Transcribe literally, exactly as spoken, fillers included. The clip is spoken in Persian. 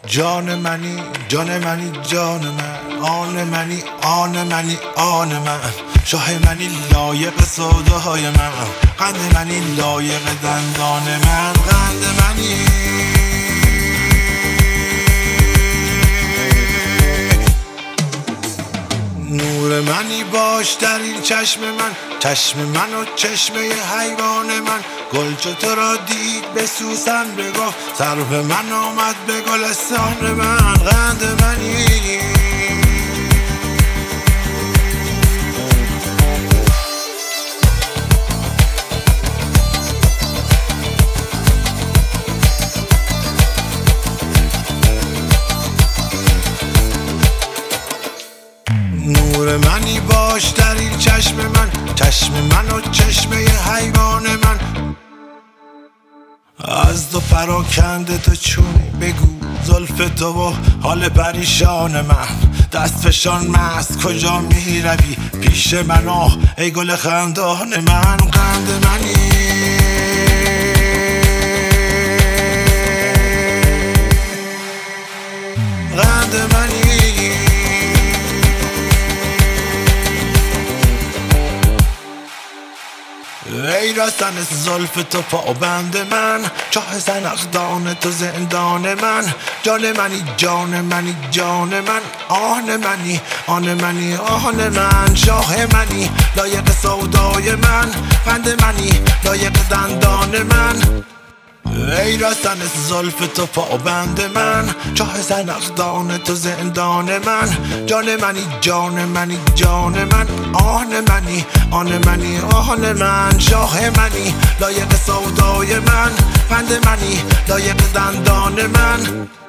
جان منی جان منی جان من، آن منی آن منی آن من، شاه منی لایق سودای من، قند منی لایق دندان من، قند منی نور منی باش در این چشم من، چشم من و چشمه حیوان من، گل چو تو را دید به سوسن بگفت، سرو من آمد به گلستان من، قند منی نور منی باش در این چشم من، چشم من و چشمه حیوان من، از تو پراکنده تو چونی بگو زلف تو و حال پریشان من، دست فشان مست کجا می روی پیش من آه ای گل خندان من، قند منی قند منی ای رسن زلف تو پابند من، چاه زنخدان تو زندان من، جان منی جان منی جان من، آن منی آن منی آن من، شاه منی لایق سودای من، قند منی لایق دندان من، ای رسن زلف تو پابند من، چاه زنخدان تو زندان من، جان منی جان منی جان من، آن منی آن منی آن من، شاه منی لایق سودای من، قند منی لایق دندان من.